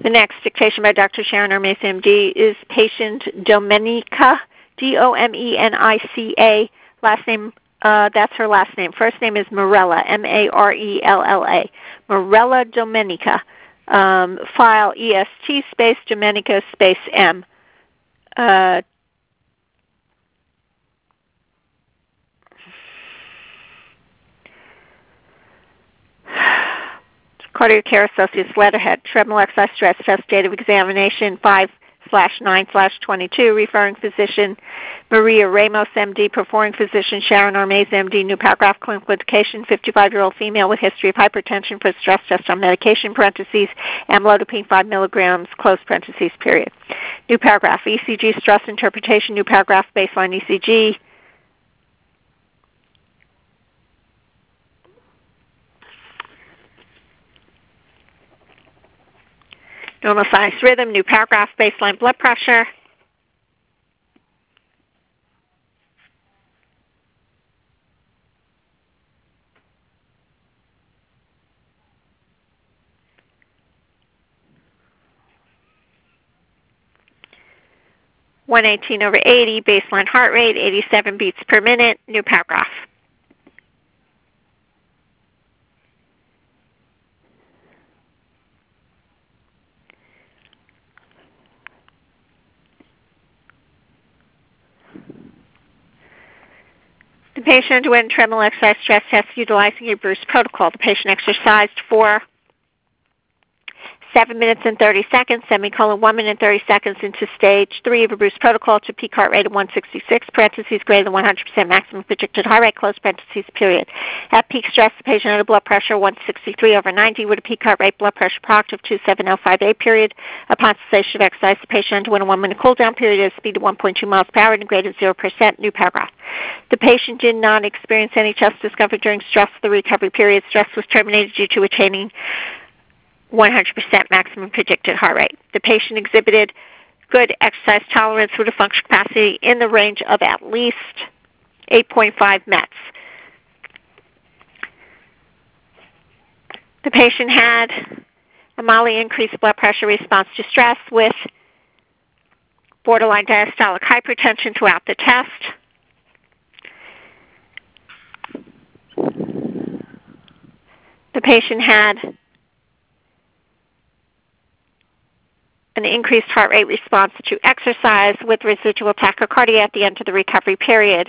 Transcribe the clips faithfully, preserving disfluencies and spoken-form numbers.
The next dictation by Doctor Sharon Armeza, M D, is patient Domenica, D O M E N I C A. Last name, uh, that's her last name. First name is Marella, M A R E L L A. Marella Domenica. Um, file E S T space Domenica space M. Uh, Cardiac Care Associates letterhead, treadmill exercise stress test, date of examination five slash nine slash twenty-two, referring physician Maria Ramos, M D, performing physician Sharon Armeza, M D, new paragraph, clinical indication, fifty-five-year-old female with history of hypertension for stress test on medication, parentheses, amlodipine five milligrams, close parentheses, period. New paragraph, E C G stress interpretation, new paragraph, baseline E C G, normal sinus rhythm, new paragraph, baseline blood pressure. one eighteen over eighty, baseline heart rate, eighty-seven beats per minute, new paragraph. The patient underwent treadmill exercise stress test utilizing a Bruce protocol. The patient exercised for seven minutes and thirty seconds, semicolon, one minute and thirty seconds into stage three of a Bruce protocol to peak heart rate of one sixty-six, parentheses, greater than one hundred percent maximum predicted heart rate, close parentheses, period. At peak stress, the patient had a blood pressure one sixty-three over ninety with a peak heart rate blood pressure product of two seven zero five eight, period. Upon cessation of exercise, the patient underwent a one-minute cool-down period at a speed of one point two miles per hour and greater than zero percent, new paragraph. The patient did not experience any chest discomfort during stress of the recovery period. Stress was terminated due to attaining one hundred percent maximum predicted heart rate. The patient exhibited good exercise tolerance with a functional capacity in the range of at least eight point five M E T S. The patient had a mildly increased blood pressure response to stress with borderline diastolic hypertension throughout the test. The patient had an increased heart rate response to exercise with residual tachycardia at the end of the recovery period.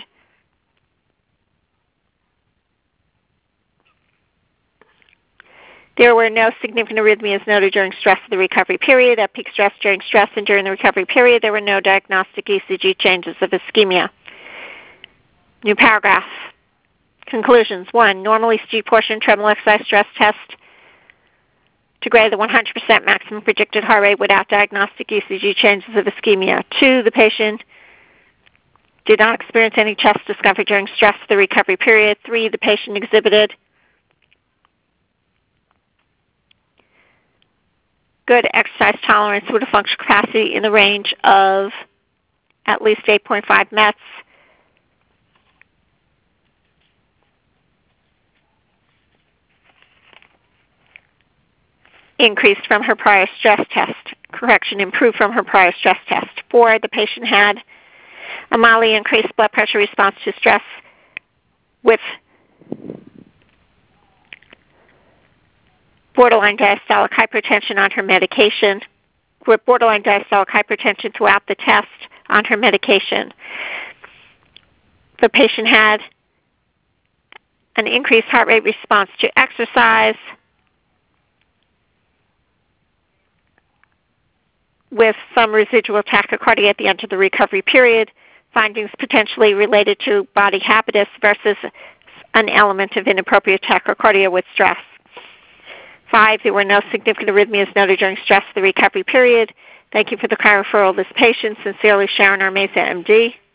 There were no significant arrhythmias noted during stress of the recovery period. At peak stress during stress and during the recovery period, there were no diagnostic E C G changes of ischemia. New paragraph. Conclusions. One, normal E C G portion treadmill exercise stress test to greater than one hundred percent maximum predicted heart rate without diagnostic E C G changes of ischemia. Two, the patient did not experience any chest discomfort during stress of the recovery period. Three, the patient exhibited good exercise tolerance with a functional capacity in the range of at least eight point five M E T S. Increased from her prior stress test. Correction, improved from her prior stress test. Four, the patient had a mildly increased blood pressure response to stress with borderline diastolic hypertension on her medication, with borderline diastolic hypertension throughout the test on her medication. The patient had an increased heart rate response to exercise with some residual tachycardia at the end of the recovery period, findings potentially related to body habitus versus an element of inappropriate tachycardia with stress. Five, there were no significant arrhythmias noted during stress of the recovery period. Thank you for the kind referral of this patient. Sincerely, Sharon Armeza, M D.